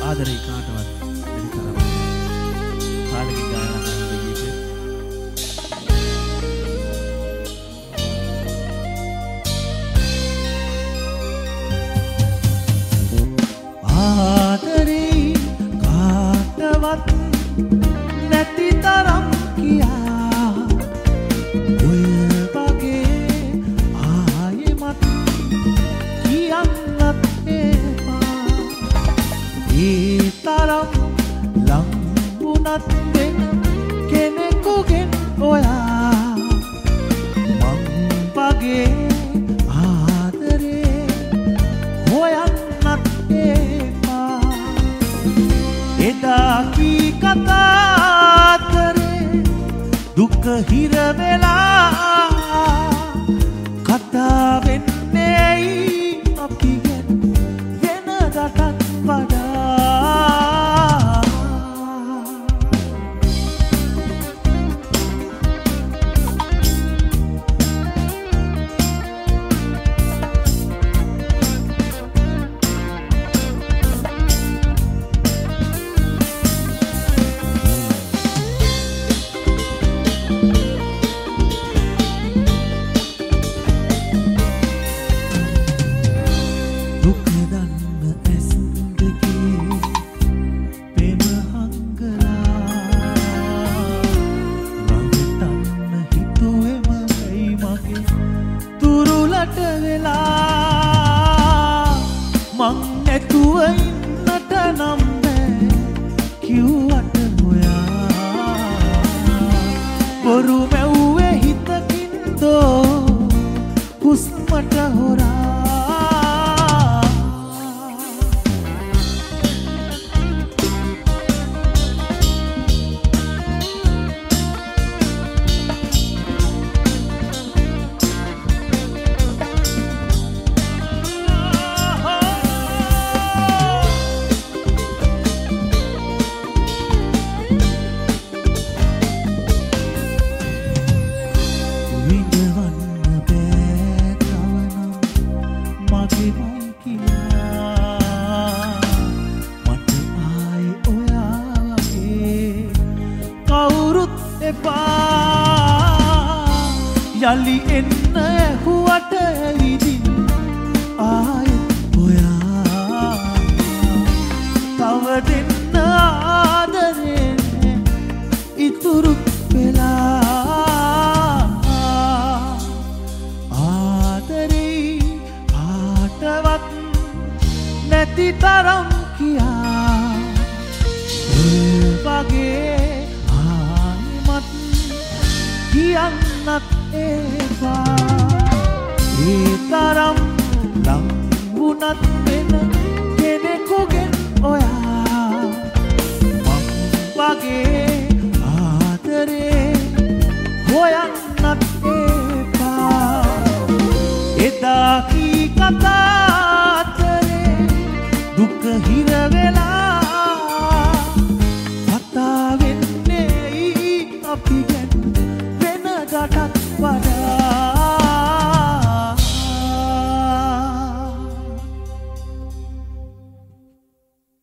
ආදරේ කාටවත් දෙවි තරම් කාලෙකින් ගායනා කරන ගීතය ආදරේ කාටවත් නැති තරම් කියා ඔය වගේ ආයෙමත් කියන්නත් එපා ඒ තරම් ලං වුණත් වෙන කෙනෙකුගෙන් ඔයා මං වගේ ආදරේ හොයන්නත් එපා එදා කී කතා කරේ දුක හිර වෙලා කතා වෙන්නේ අපිගෙන් වෙනදටත් වඩා මං නැතුව ඉන්නට නම් බෑ කිව්වට ඔයා බොරු මැව්වේ හිතකින්දෝ හුස්මට හොරා යලි එන්න ඇහුවට ඇවිදින් ආයෙත් ඔයා තව දෙන්න ආදරෙන් ඉතුරුත් වෙලා ආදරේ කාටවත් නැති තරම් කියා ඔය වගේ ආයෙමත් කියන්නත් එපා ඒ තරම් ලං වුණත් වෙන කෙනෙකුගෙන් ඔයා මං වගේ ආදරේ හොයන්නත් එපා එදා කී කතා